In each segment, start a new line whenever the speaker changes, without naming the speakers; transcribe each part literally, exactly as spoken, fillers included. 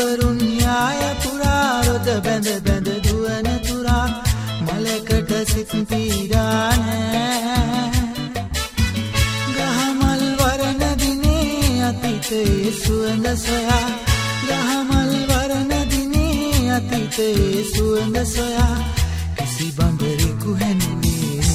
රජවරුන් න්‍යාය පුරාරොද බැඳ බැඳ දුවන තුරා මලකට සිත් පීඩානෑ ගහමල් වරණ දිනේ අතීතයේ සුවඳ සොයා ගහමල් වරණ දිනේ අතීතයේ සුවඳ සොයා කිසි බඹරෙකු හැන්නේ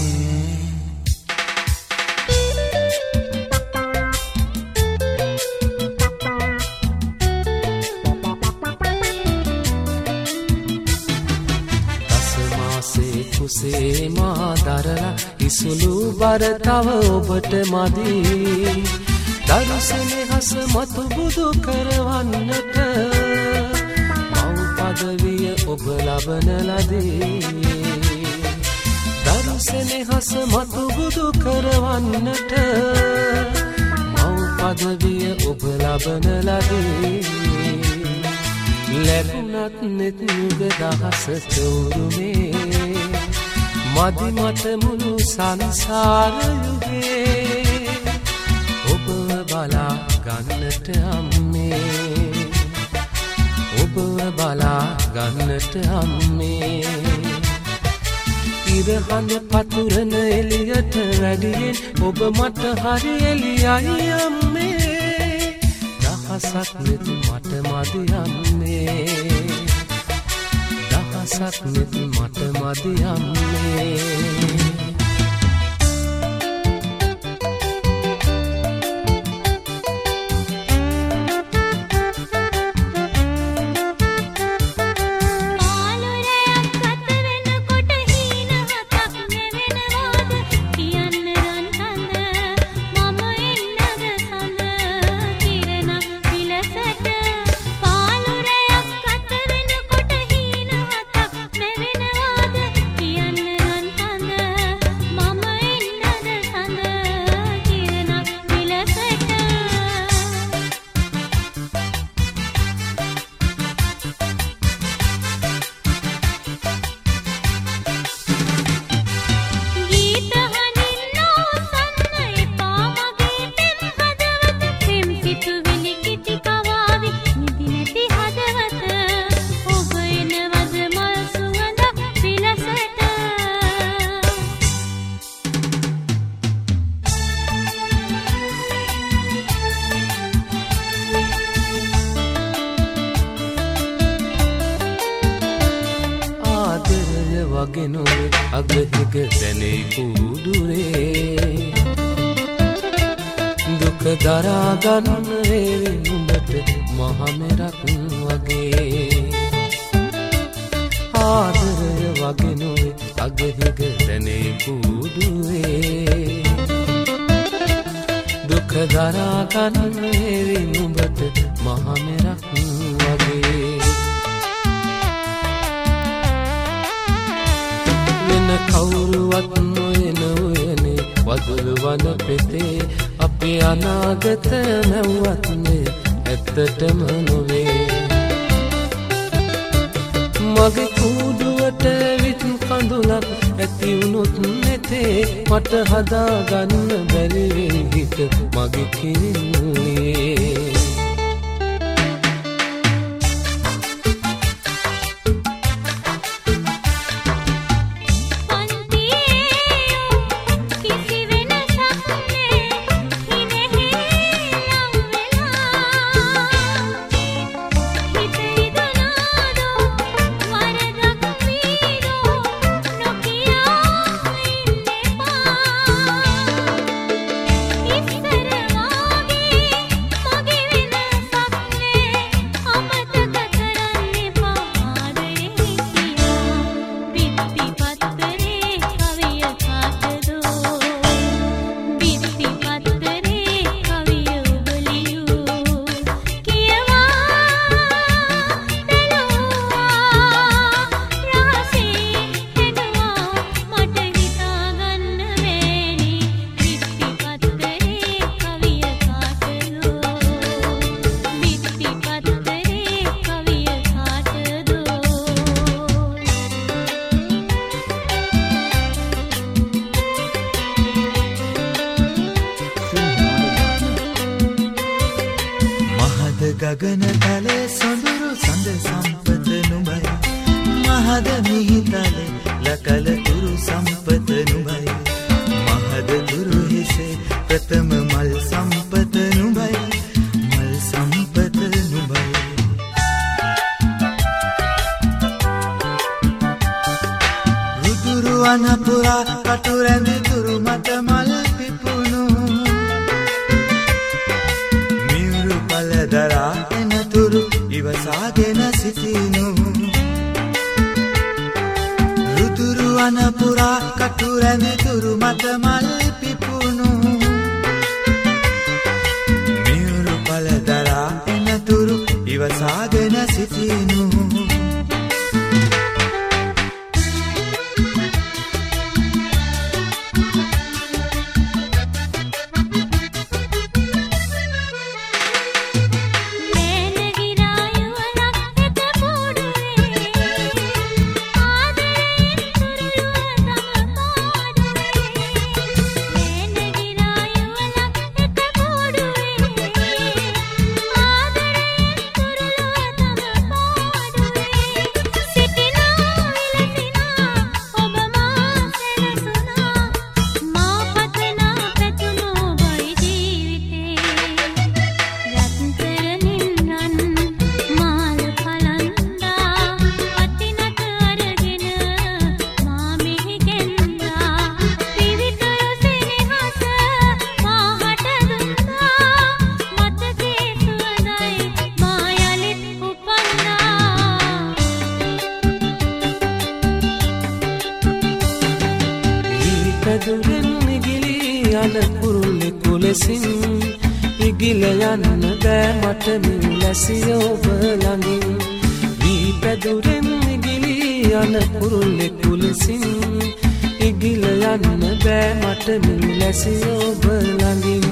කුසේ මා දරලා ඉසුළු බර තව ඔබට මදි දරුසනේ හස මතු බුදු කරවන්නට මව් පදවිය ඔබ ලබන ලදී දරුසනේ හස මතු බුදු කරවන්නට මව් පදවිය ඔබ ලබන ලදී ලැබුණත් නෙත් නුග දහස තෝරුමේ මදි මට මුළු සංසාර යුගේ ඔබව බලා ගන්නට අම්මේ ඔබව බලා ගන්නට අම්මේ ඉරහඳ පතුරන එළියට වැඩියෙන් ඔබ මට හරි එළියයි අම්මේ දහසක් නෙත් මට මදි අම්මේ දහසක් නෙත් මට මදි අම්මේ වගෙනුවේ අගහිග දැනේ කුඩුරේ දුක දරා ගන්න වේවි නුඹට මහමෙරක් වගේ ආදරය වගෙනුවේ අගහිග දැනේ කුඩුරේ දුක දරා ගන්න වේවි නුඹට මහමෙරක් වගේ කවුරුවත් නොයන ඔයනේ වදුරු වන පෙතේ අපේ අනාගත නැව්වත්නේ ඇත්තටම නොවේ මගේ කුඩුවට විත් කඳුලක් ඇති වුණොත් නැතේ මට හදා ගන්න බැරි වෙයි හිත මගේ කිරින්නේ
Mage
අනපුරා කටු රැඳි තුරු මත මල් පිපුණු මියුරු පළදරා එනතුරු ඉවසාගෙන සිටිනු රුතුරු අනපුරා කටු රැඳි තුරු මත මල් පිපුණු මියුරු පළදරා එනතුරු ඉවසාගෙන සිටිනු
පැදුරෙන් ඉගිලි යන කුරුල්ලෙකු ලෙසින් ඉගිල යන්න බෑ මට මිලැසිය ඔබ ළඟින් වී පැදුරෙන් ඉගිලි යන කුරුල්ලෙකු ලෙසින් ඉගිල යන්න බෑ මට මිලැසිය ඔබ ළඟින්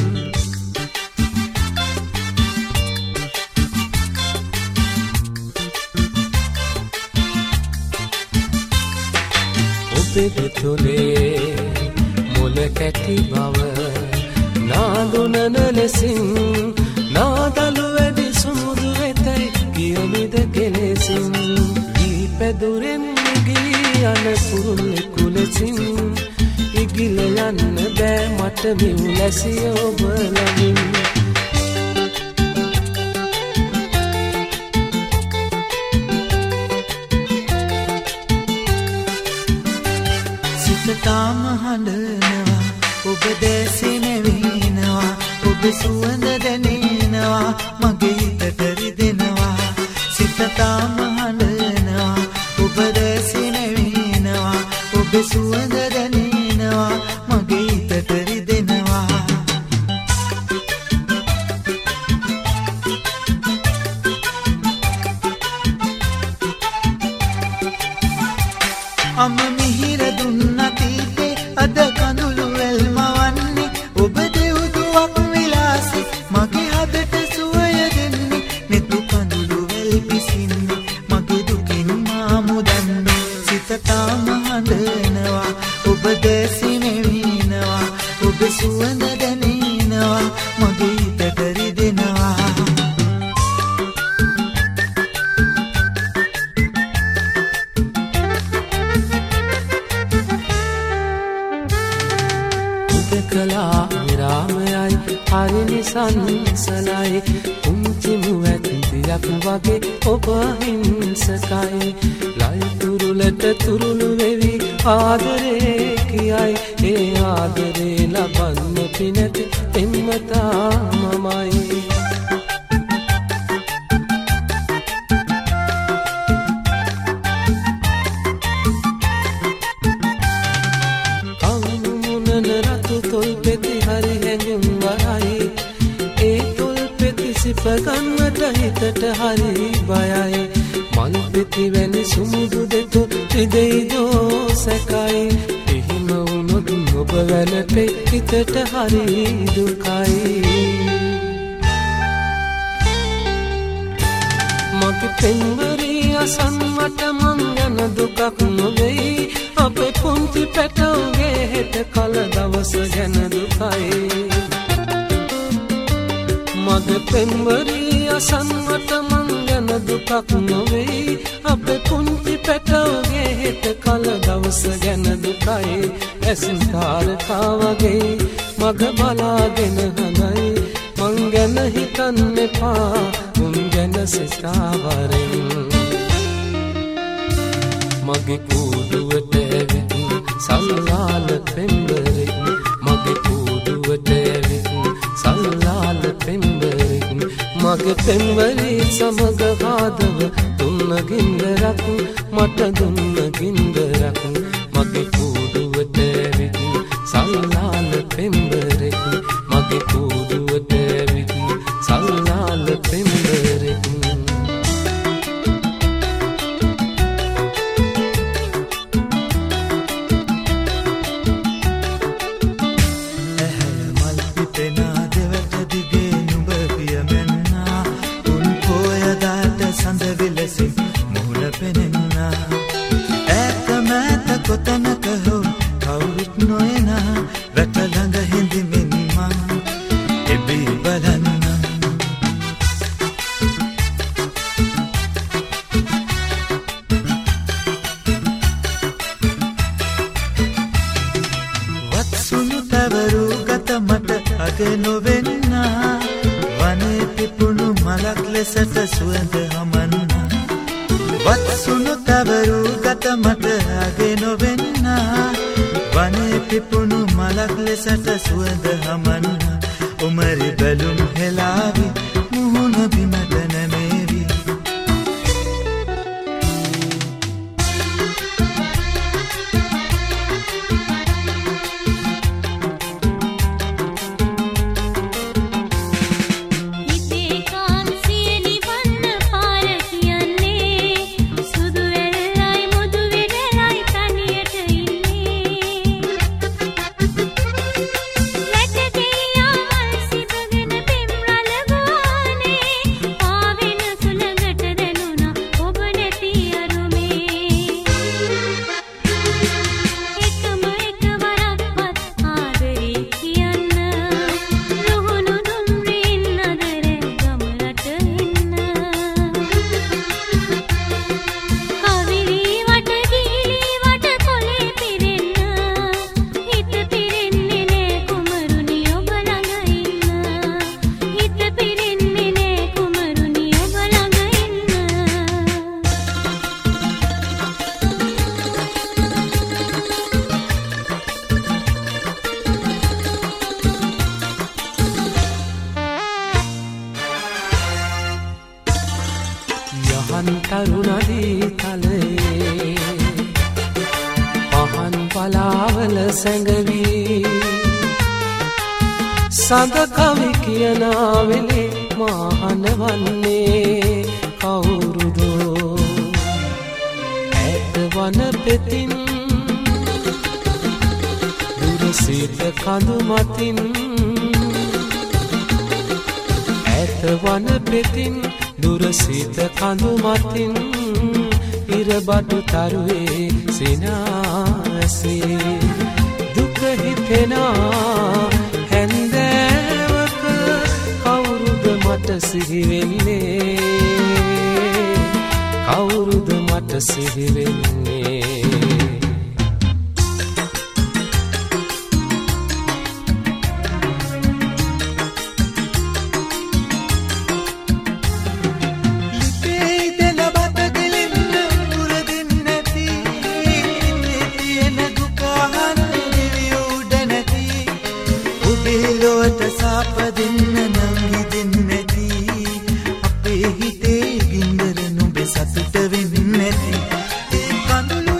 ඔබේ තොලේ මොල කැටි බව නාදුනන ලෙසින් නාදලු වැඩි සුමුදු වෙතයි කියමිද කෙලෙසින් ඊ පැදුරෙන් ඉගිලි යන කුරුල්ලෙකු ලෙසින් ඉගිල යන්න බෑ මට මිලැසිය ඔබ ළඟින්
තාම හඬනවා ඔබ දැසි නැවිනවා ඔබ සුවඳ දැනෙනවා මගේ හිතට රිදෙනවා සිත තාම හඬනවා ඔබ දැසි නැවිනවා ඔබ සුවඳ දැනෙනවා මගේ හිතට රිදෙනවා අම මිහිර දුන්න තීතේ අද කඳුළු වෙල්මවන්නේ ඔබ දෙව්දුවක් විලාසි මගේ හදට සුවය දෙන්නේ නෙතු කඳුළු වෙල් පිසින්නේ මගේ දුකින් මා මුදන්නේ සිත තාම හඬනවා ඔබ දැසි නැවිනවා ඔබ සුවඳ දැනෙනවා මගේ හිතට රිදෙනවා
කලා විරාමයයි හරිනි සංසලයි පුංචිමු ඇතියක් වගේ ඔබ හිංසකයි ලයි තුරුලට තුරුළු වෙවි ආදරේ කියයි ඒ ආදරේ ලබන්න පිනැති එම්මතා මමයි තොල් පෙති හරි හැඟුම් වරයි ඒ තොල් පෙති සිපගන්නට හිතට හරි බයයි මල් පෙති වැනි සුමුදු දෙතු රිදෙයිදෝ සැකයි එහෙම වුණොත් ඔබ වැළපෙයි හිතට හරි දුකයි මගේ පෙම්වරිය අසන්නට මං යන දුකක් නොවෙයි අපේ පුංචි පැටවගේ හෙට කල දවස ගැන දුකයි මගේ පෙම්වරිය අසන්නට මං යන දුකක් නොවෙයි අපේ පුංචි පැටවගේ හෙට කල දවස ගැන දුකයි ඇසින් තාරකා වගේ මග බලාගෙන හනයි මං ගැන හිතන්න එපා උන් ගැන සිතාවරෙන් මගේ කූඩුවට ඇවිත් සල්ලාල පෙම්බරෙක් මගේ කූඩුවට ඇවිත් සල්ලාල පෙම්බරෙක් මගේ පෙම්බරේ සමග හාදව දුන්න ගින්දරක් මට දුන්න ගින්දරක් මගේ කූඩුවට ඇවිත් සල්ලාල පෙම්බරෙක් මගේ කූඩුවට ඇවිත් සල්ලාල පෙම්බරෙක්
කොතනක හෝ කවුරුත් නොයනා වැට ළඟ හිඳිමින් මං එබී බලන්නම් වත්සුණු තවරු ගත මට අග නොවෙන්නා වනේ පිපුණු මලක් ලෙසට සුවඳ හමන්නා වත්සුණු තවරු ගත මට අගේ නොවෙන්නා වනේ පිපුණු මලක් ලෙසට සුවඳ හමන්නා උමරි බැලුම් හෙලාවි මුහුණ බිමට නැමේවි යහන් තරුණදී තලයේ පහන් පලාවල සැඟවී සඳ කවි කියනා වෙලේ මාහනවන්නේ කවුරුදෝ ඈත වන පෙතින් දුර සිට කඳු මතින් ඈත වන පෙතින් දුර සිට කඳු මතින් ඉරබඩු තරුවේ සිනාසේ දුක හිතෙනා හැන්දෑවක කවුරුද මට සිහි වෙන්නේ කවුරුද මට සිහි වෙන්නේ ලොවට සාපදින්න නංගි දෙන්නැති අපේ හිතේ ගින්දර නුඹ සතුට වෙන්නේ නැති ඒ කඳුළු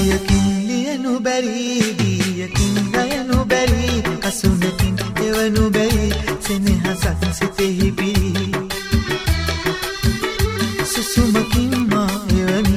ගියකින් ලියනු බැරි ගියකින් ගයනු බැරි අසුනකින් එවනු බැරි සෙනෙහසක් සිතෙහි පිරි සුසුමකින් මා එවනි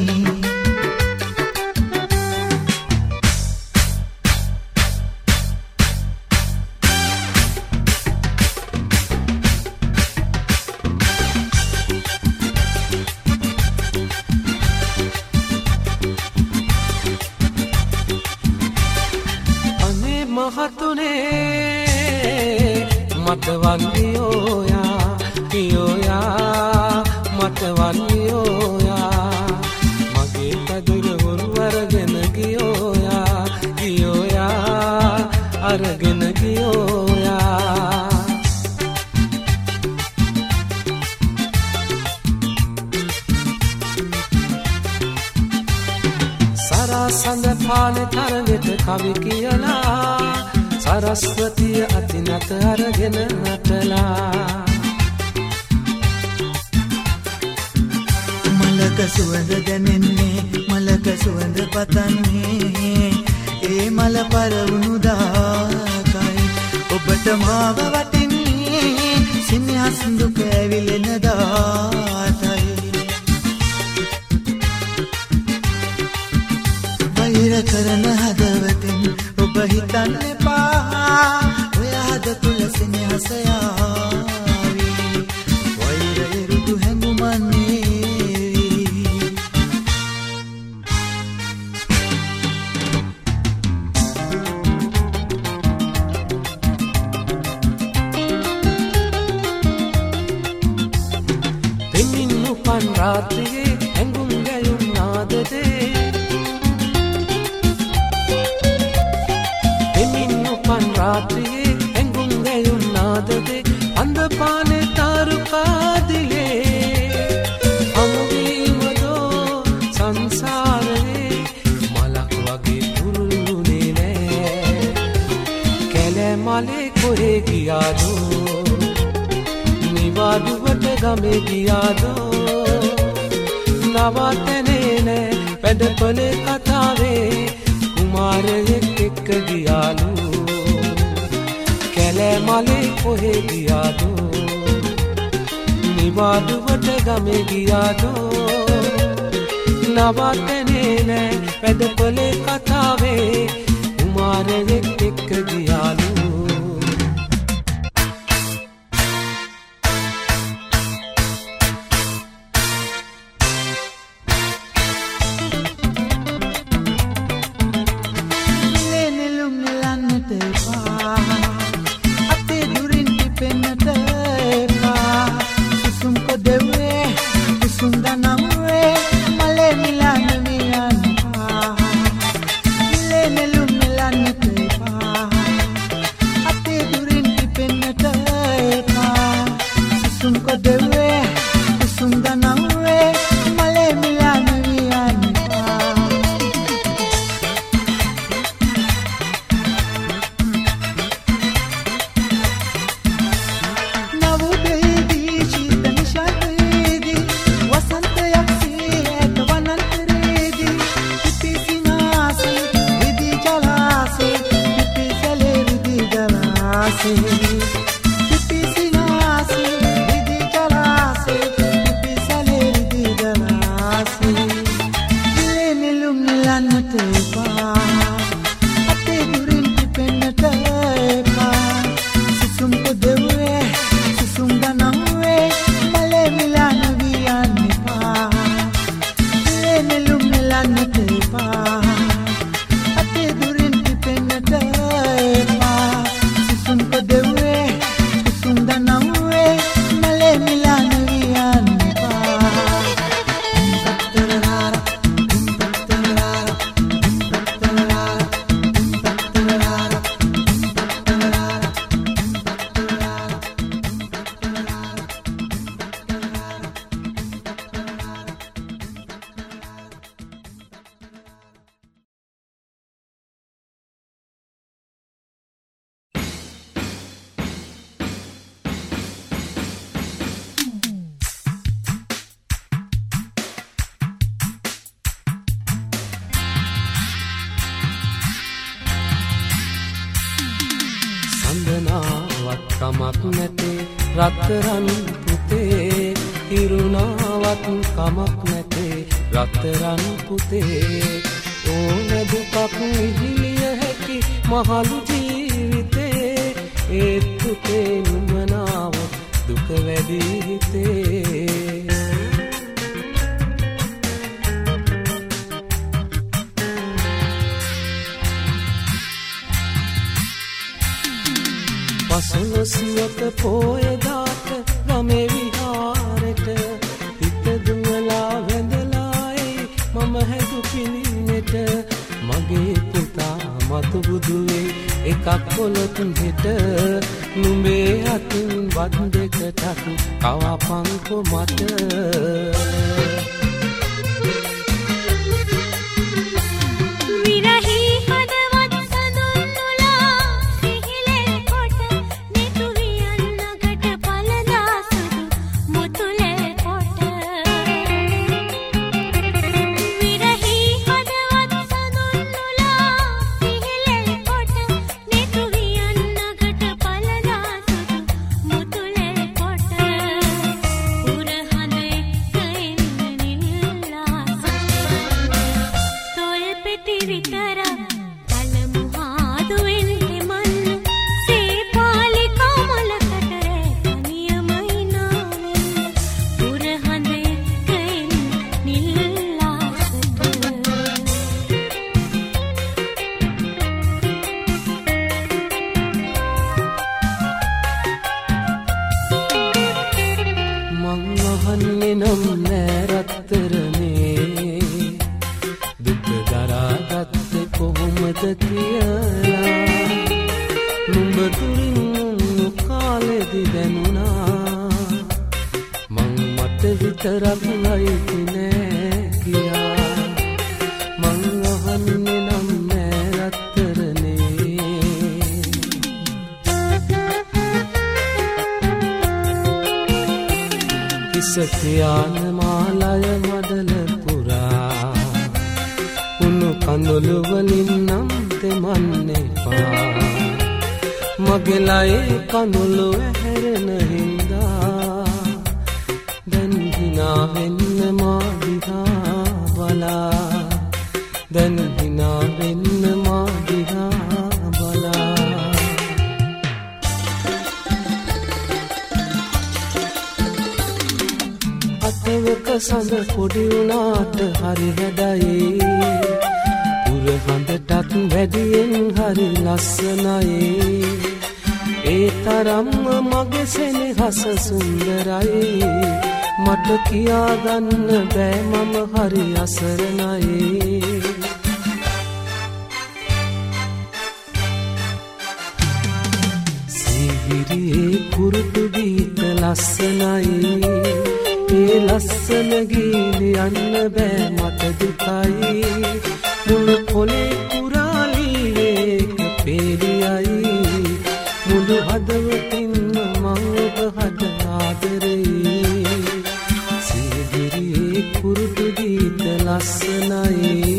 මතවන්නියෝයා පියෝයා මතවන්නියෝයා මගේ පැදුර වරු අරගෙන ගියෝයා ගියෝයා අරගෙන ගියෝයා සරසඳ පානේ තරගෙට කවි කියලා සරස්වතිය අතිනත අරගෙන නටලා
මලක සුවඳ දැනෙන්නේ මලක සුවඳ පතන්නේ ඒ මල පරවුණු දාකයි ඔබට මාව වටින්නේ සිනහස් දුක ඇවිලෙන දාතයි වෛර කරන හදවතින් ඔබ හිතන්න එපා ඔය හද තුල සෙනෙහස යාවි වෛරය රුදු හැඟුමන්නේ
දෙමින් උපන් රාත්‍රියේ හැඟුම් ගැයුම් නාදදේ රාත්‍රියේ හැඟුම් ගැයුම් නාදදේ අන්දපානේ තාරුකාදිලේ හමුවීමදෝ සංසාරේ මලක් වගේ පුරුල්ලුනේ නෑ කැලෑ මලේ කොහේ ගියාදෝ නිවාඩුවට ගමේ ගියාදෝ නවතනේ නෑ වැඩපොලේ කතාවේ කුමාරයෙක් එක්ක ගියාලු කැලෑ මලේ කොහේ ගියාදෝ නිවාඩුවට ගමේ ගියාදෝ නවතනේ නෑ වැඩපොලේ කතාවේ කුමාරයෙක් එක්ක ගියාලු කමක් නැතේ රත්තරන් පුතේ ඉරුණාවත් කමක් නැතේ රත්තරන් පුතේ ඕන දුකක් ඉහිලිය හැකි මහලු ජීවිතේ ඒ පුතේ නුඹනාව දුක වැඩි හිතේ පසළොස්වක පෝයදාට ගමේ විහාරෙට හිත දුවලා වැඳලායි මම හැදු පිළිවෙට මගේ පුතා මතු බුදුවේ එකක් පොළොත් හෙට නුඹේ අතින් වත් දෙකටත් කවපන්කො මට සත්‍යාන මාලය මඩල පුරා උණු කඳුළු වලින් නම් තෙමන්නේපා මගේ ලයේ කඳුළු ඇහැරෙන හින්දා දැන් හිනා වෙන්න මා දිහා බලා දැන් හිනා වෙන්න මා දිහා බලා අතවක සඳ පොඩි වුණාට හරි හැඩයි පුරහඳටත් වැඩියෙන් හරි ලස්සනයි ඒ තරම්ම මගේ සෙනෙහස සුන්දරයි මට කියාගන්න බෑ මම හරි අසරණයි සිහිරියේ කුරුටු ගීත ලස්සනයි ඒ ලස්සන ගීලි යන්න බෑ මට දුකයි මුළු පොලේ කුරාලීවේ පේලියයි මුළු හදවතින්ම මම ඔබ හද ආදරේ සිහිරියේ කුරුටු ගීත ලස්සනයි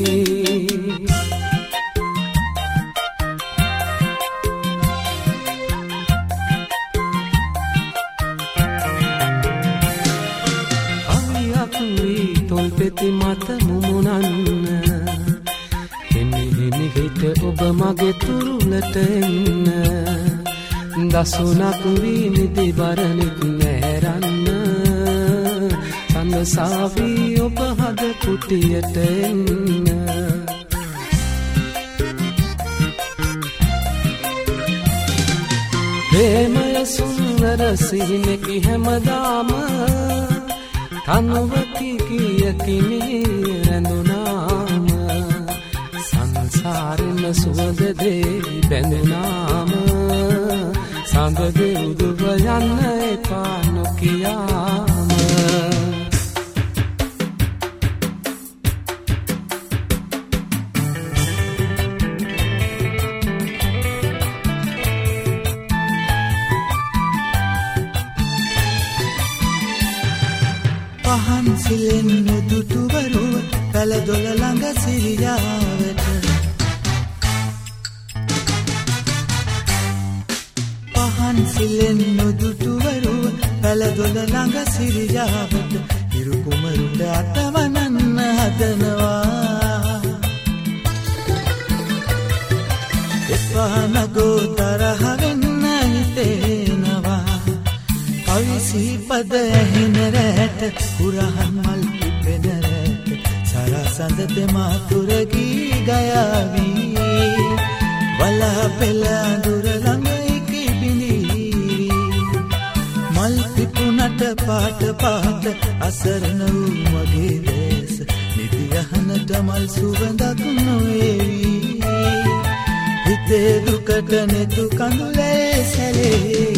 පෙති මත මුමුණන්න හිමි හිමි හිට ඔබ මගේ තුරුලට එන්න දසුනක් වී නිදි බරණිත් නැරන්න සඳසාවී ඔබ හද කුටියට එන්න ප්‍රේමය සුන්දර සිහිනෙකි හැමදාම තනුවකි කියකිනේ රැඳුනාම සංසාරෙම සුවඳ දේ බැඳුනාම සඳ දෙව්දුව යන්න එපා නොකියාම
පහන් සිලෙන් දුටුවරුව පැල දොල ළඟ සිරියාවට පහන් පන්සිලෙන් නොදුටුවරු පැලදොල ළඟ සිරියාවට හිරු කුමරුට අතවනන්න හදනවා. එපා නගෝ තරහ වෙන්න හිතෙනවා. කවි සිහිපද ඇහෙන රැට කුරහන් මල් පිපෙන රැට සරසඳ තෙමා තුරගී ගයාවී වලා පෙළ අඳුර ළඟ ඉකි බිඳී මල් පිපුණට පාට පාට අසරණ වූ මගේ දේශ නිදි යහනට මල් සුවඳක් නොවේවි හිතේ දුකට නෙතු කඳුලේ සැලේ.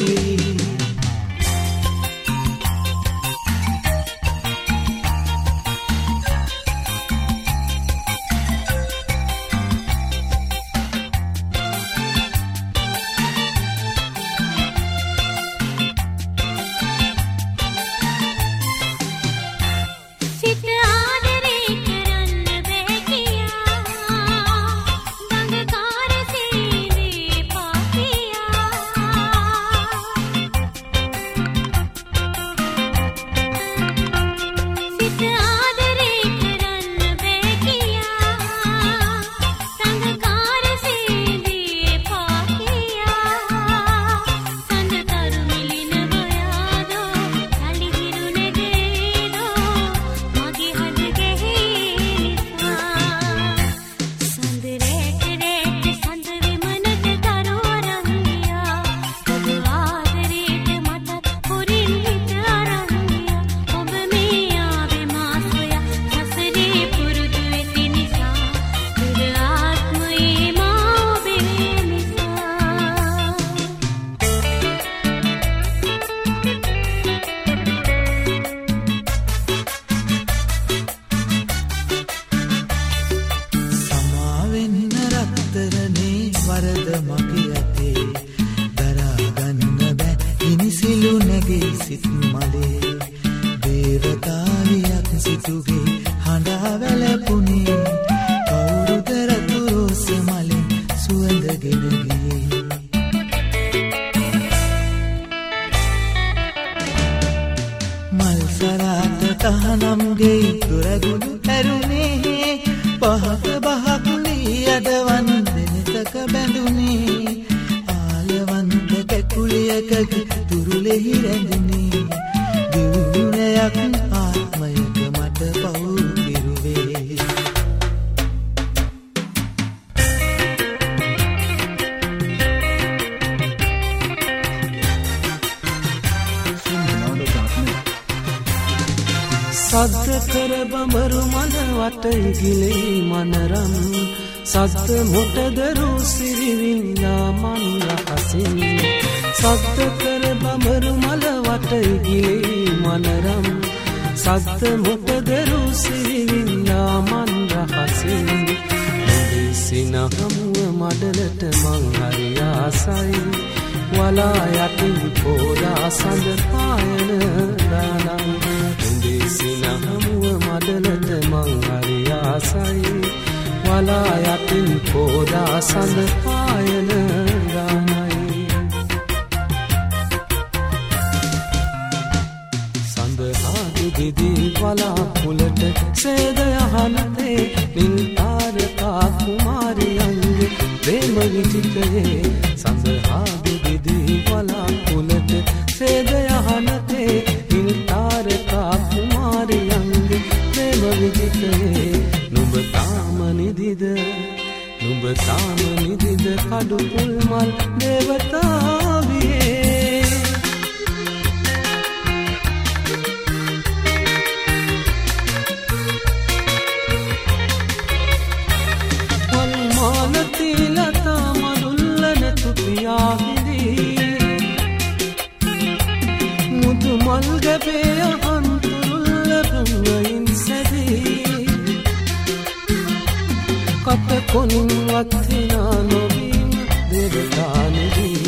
සද්ද කර බඹරු මන වට ඉගිලේ මනරම් සද්ද මොටදරු සිරිවින්දා මන් රහසින් සද්ද කර බඹරු මල වට ඉගිලේ මනරම් සද්ද මොටදරු සිරිවින්දා මන් රහසින් නුඹේ සිනහමුව මඩලට මං හරි ආසයි වලා යටින් පෝලා සඳ පායන දානම් සිනහමුව මඩලට මං හරි ආසයි වලා යටින් පෝදා සඳ පායන ගානයි සඳහාදු දිදී වලා පුලට සේද යහනතේ නිල්තාරකා කුමාරියන්ගේ ප්‍රේම විචිකයේ සඳහාදු දිදී වලා පුලට සේද යහනතේ නිල්තාරකා කුමාරියන්ගේ ප්‍රේම විචිකයේ නුඹ තාම නිදිද නුඹ තාම නිදිද කඩු පුල් මල් දේවතාවියේ වල් මාලති ලතා මදුල්ලන තුපියාහිදී මුතු මල් ගැබේ අහන්තුරුල්ල ගංගයින් සැදී කට කොනින් වත්තිනා නොවීම දෙවතානෙදී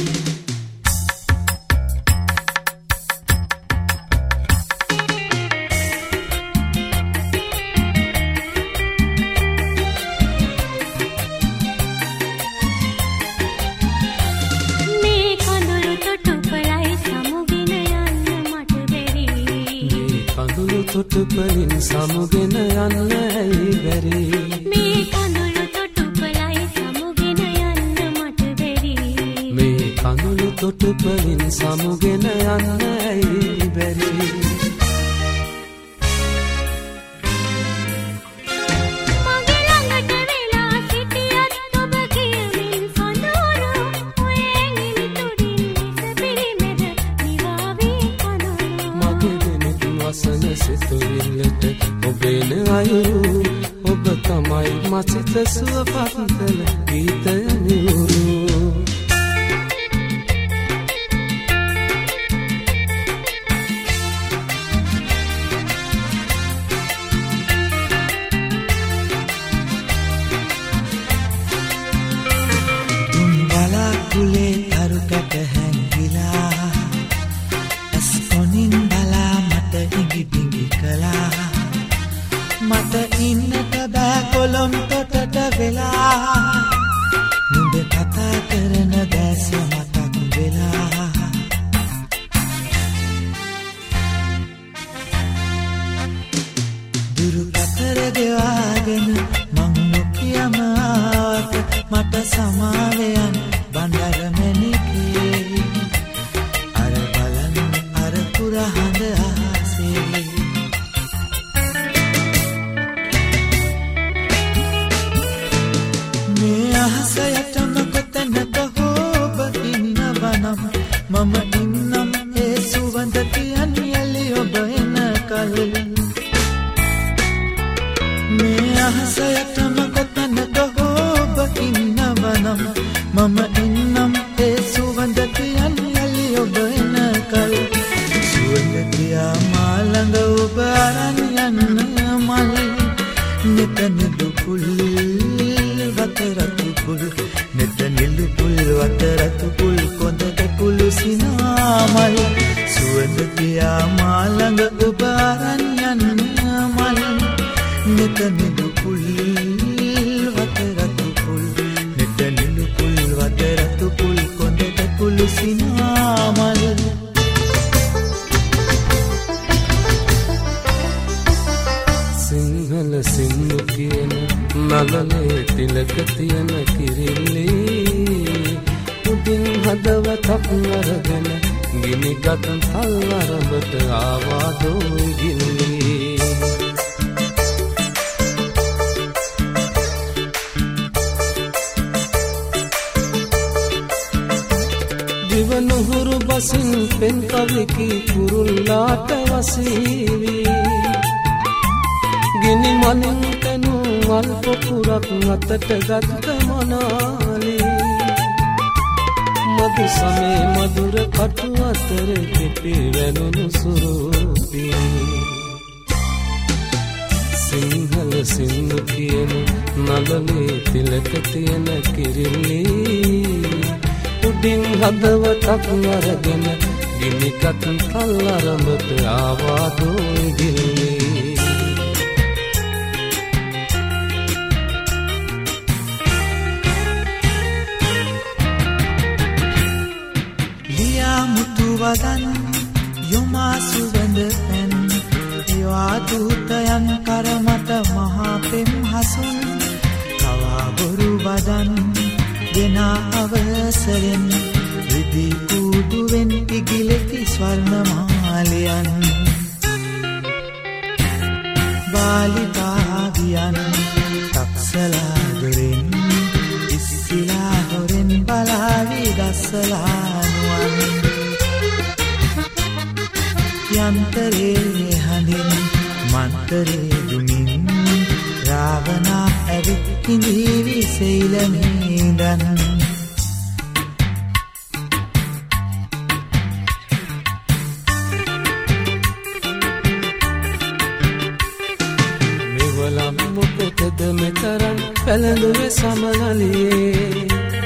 මේ කඳුළු තොටු
තොටුපලින් සමුගෙන යන්න ඇයි බැරි
මේ කඳුළු තොටුපලයි සමුගෙන යන්න මට බැරි
මේ කඳුළු තොටුපලින් සමුගෙන යන්න ඇයි බැරි සිතුවිල්ලට ඔබේන අයුරු ඔබ තමයි මසිත සුවපත් කළ ගීතය නිවුරු
තුන් වලකුලේ අරුකට හැංගිලා ඇස් කොනින් බලා මට ඉඟි පිඟි කළා මට ඉන්නට බෑ කොළොම් තොටට වෙලා නුඹ කතා කරන දැස මතක් වෙලා දුරු කතර ගෙවාගෙන මං නොකියම ආවට මට සමාවයන් බණ්ඩාර මැණිකේ අර බලන්න අර පුරහඳ ආසේ මේ අහස යටම කොතැනක හොබ ඉන්නවනම් මම ඉන්නම් ඒ සුවඳ කියන්නේ ඇලි ඔබ එනකල් මේ අහස යටම කොතැනක හොබ ඉන්නවනම් මම ඉන්නම් ඒ සුවඳ කියන්නේ ඇලි ඔබ එනකල් සුවඳ තියා මා ළඟ ඔබ අරන් යන්න මල් නිතන දුකුල් වතරතු පුල් නෙත නිලු පුල් වතරතු පුල් කොඳට කුළු සිනාමල් සුවඳ පියා මා ළඟ ඔබ අරන් යන්න මල් නෙත නිලු පුල් වතරතු පුල් නෙත නිලු පුල් වතරතු පුල් කොඳට කුළු සිනාමල්
සිංහල සින්දු කියන නලලේ තිලක තියෙන කිරිල්ලේ උදින් හදවතක් අරගෙන ගිනි ගතන් තල්වරඹට ආවාදෝ ගිල්ලේ දිවනුහුරු බසින් පෙන් කවිකි කුරුල්ලාට වසීවී ගිනි මලින් තනු මල් පොකුරක් අතට ගත්ත මනාලේ මధు සමේ මధుර කටු අතර කෙටි වැනුණු සුරූපී සිංහල සින්දු කියන නලලේ තිලක තියෙන කිරිල්ලේ උඩින් හදවතක් අරගෙන ගිනි කතන් තල්වරඹට ආවාදෝ ගිල්ලේ
වදන් යොමා සුවඳ පැන් ඒවා දූතයන් කරමට මහා පෙම් හසුන් කවා බොරු වදන් ගෙන අවසරෙන් රිදි කුඩුවෙන් ඉගිලෙති ස්වර්ණ මාලයන් බාලිකාවියන් තක්සලා දොරෙන් ඉස්සිලා හොරෙන් බලාවි ගස්සලා නුවන් යන්තරේ හඳින් මන්තරේ දුමින් රාවණා ඇවිත් හිඳීවි සෛලමීදන්
මෙවලම් මොකටද මෙතරම් පැලඳුවේ සමනලියේ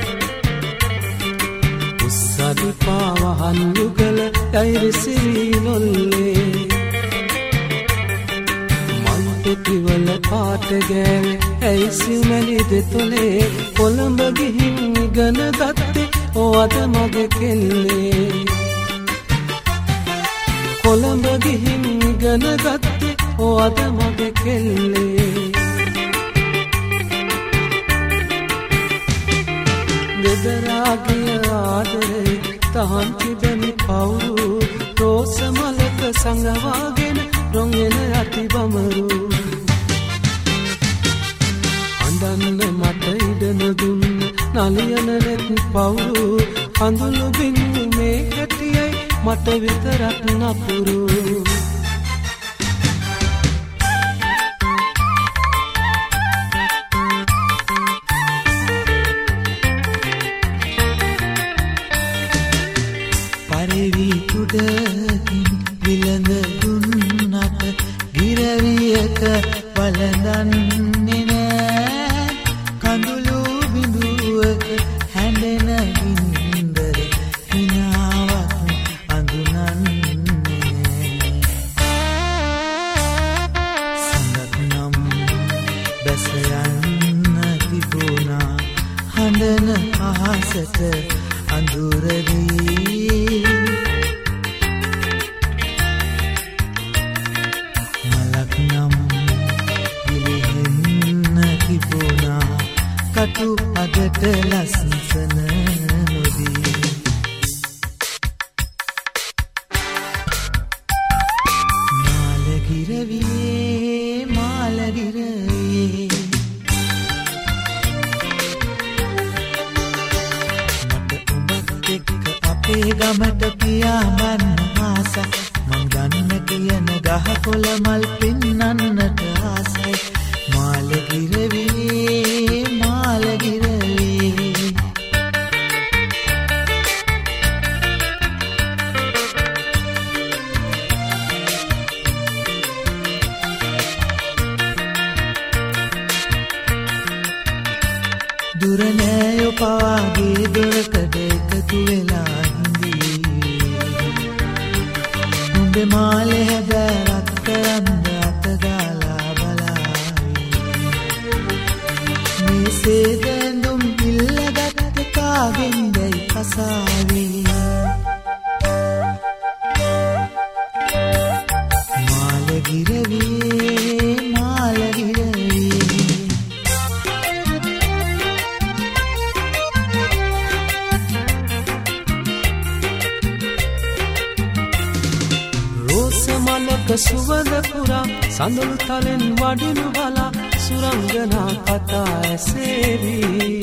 උස්සඩි පාවහන් යුගල ෛරසිරි නොල්ලේ මල් පෙතිවල පාට ගෑවේ ඇයි සිව්මැලි දෙතොලේ කොළඹ ගිහින් ඉගෙන ගත්තේ ඔවද මගේ කෙල්ලේ කොළඹ ගිහින් ඉගෙන ගත්තේ ඕ අද මගේ කෙල්ලේ ගෙදරාගිය ආදරේ තහන් තිබෙමි පවුරු රෝස මලක සංගවාගෙන රොංගෙන යති බමරු අඳන්න මට ඉඩ නොදුන්න නලියන නෙත් පවුරු අඳුළු බින්දු මේ හැටියයි මට විතරක් නපුරු
පරිවි කුඩකින් විලඳ දුන්නට ගිරවියක වළඳන්නේ නෑ කඳුළු බිඳුවක හැඬෙන ගින්දර හිනාවක් අඳුනන්නේ සඳක් නම් බැස යන්න තිබුණා හඬන අහසට අඳුරදී මලක් නම් විලිහෙන්න තිබුණා කටු අගට ලස්සන නොදී මාලගිරවියේ මාලගිරවියේ අපේ ගමට පියාඹන්න ආස මං ගන්න කියන ගහ කොළ මල් පින්නන්නට ආසයි මාලගිරවියේ මාලගිරවියේ දුර නෑයෝ පවාගේ දොරකඩ එකතු වෙලා හිඳී මාලේ හැබැරක් කරන්න අතගාලා බලාවි මේ සේදැඳුම් ඉල්ලගත්ත කාගෙන් දැයි කසාවි මාලගිරවියේ මාලගිරවියේ මලක සුවඳ පුරා සඳලු තලෙන් වඩිනු බලා සුරංගනා කතා ඇසේවි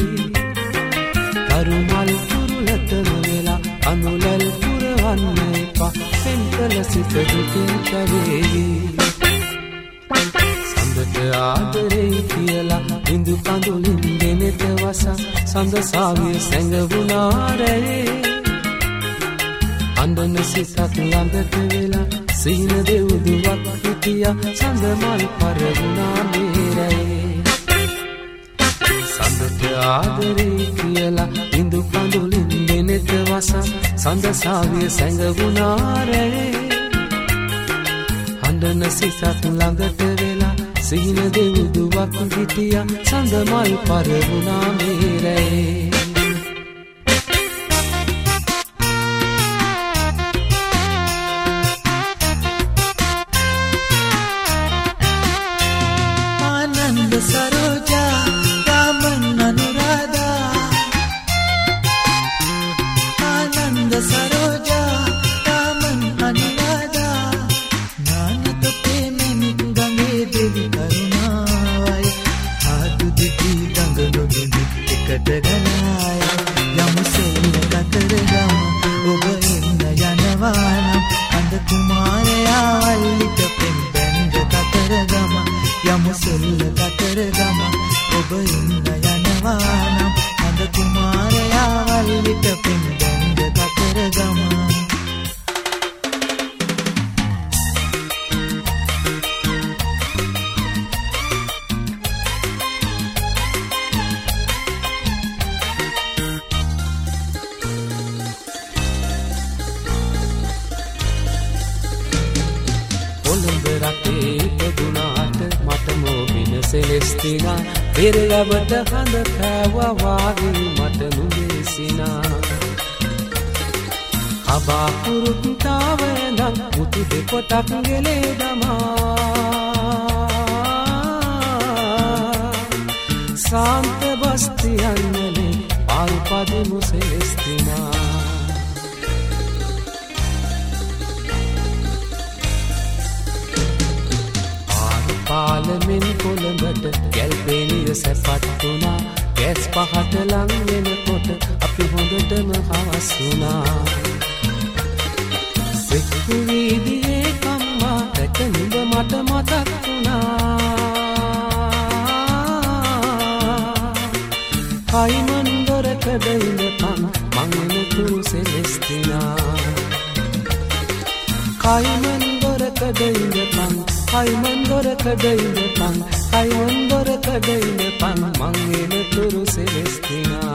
කරුමල් පුරුලතම වෙලා අනුලල් පුරවන්න එපා පෙන්කල සිත දුකින් කැවේවි සඳට ආදරේ කියලා ඉඳු කඳුලින් ගෙනෙත වසා සඳ සාවිය සැඟවුණාරේ අඳන සිතක් ළඟට වෙලා සීන දෙව්දුවක් හිටියා සඳ මල් පරවුණා මේරේ සඳට ආදරේ කියලා ඉඳු කඳුලින් ගෙනෙත වසා සඳ සාවිය සැඟවුණා රේ අඳන සිතක් ළඟට වෙලා සීන දෙව්දුවක් හිටියා සඳ මල් පරවුණා මේරේ सरोजा रामन अनुराधा आनंद सरोजा रामन अनुराधा नान तो प्रेम गंगे देवी करुणाय आदु दिदी गंगलो बिंदु टिकट गलाय यम सेल कतर गम ඔබ එන්න යනවානම් අඳ කුමාරයා අල්ලිට පෙන් බැඳ කතර ගම යමු සෙල්ල කතර ගම ඔබ එන්න යනවානම් අඳ කුමාරයා අල්ලිට පෙන් බැඳ කතර ගම Celestina, Virlavata Handa Kawa Wagi Matanudesina Abapurutavana, Mutu de Kotak Geledama.
Santa Bastianele Alpadimu Celestina පාලමෙන් කොළඹට ගැල්පේනිය සැපත් වුණා ගෑස් පහට ලං වෙනකොට අපි හොඳටම හවස් වුණා සෙක්කු වීදියේ කම්මා දැක නිඳ මට මතක් වුණා කයිමන් දොරකඩ ඉඳපන් මං එනතුරු සෙලෙස්ටිනා කයිමන් දොරකඩ ඉඳපන් කයිමන් දොරකඩ ඉඳපන් කයිමන් දොරකඩ ඉඳපන් මං එනතුරු සෙලෙස්ටිනා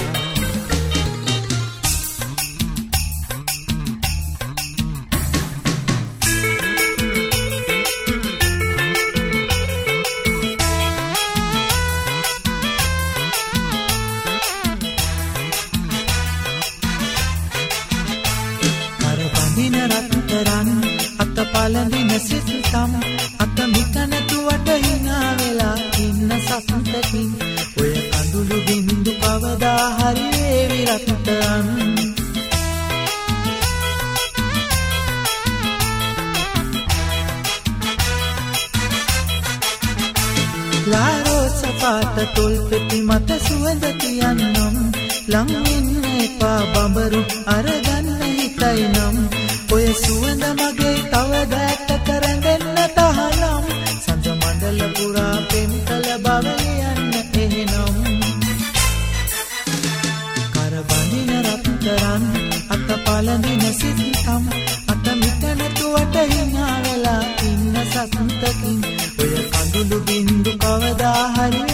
පළඳින සිතම් අත මිටනතුවට hina වෙලා ඉන්න සතුටකින් ඔය කඳුළු බින්දු කවදා හරි වේවි රත්තරන් ලාරෝස පාට තොල් පෙති මත සුවඳ තියන්නම් ලං වෙන්න එපා බඹරු අරගන්න හිතයි නම් ඔය සුවඳ මගේ තව දැක්ක කරගෙන තහනම් සඳ මණ්ඩල පුරා පෙම්කල බව යන්න එහෙනම් කර බඳින රත්තරන් අත පළඳින සිතම් අත මිටන තුවට hina වෙලා ඉන්න සතුටකින් ඔය කඳුළු බින්දු කවදා හරි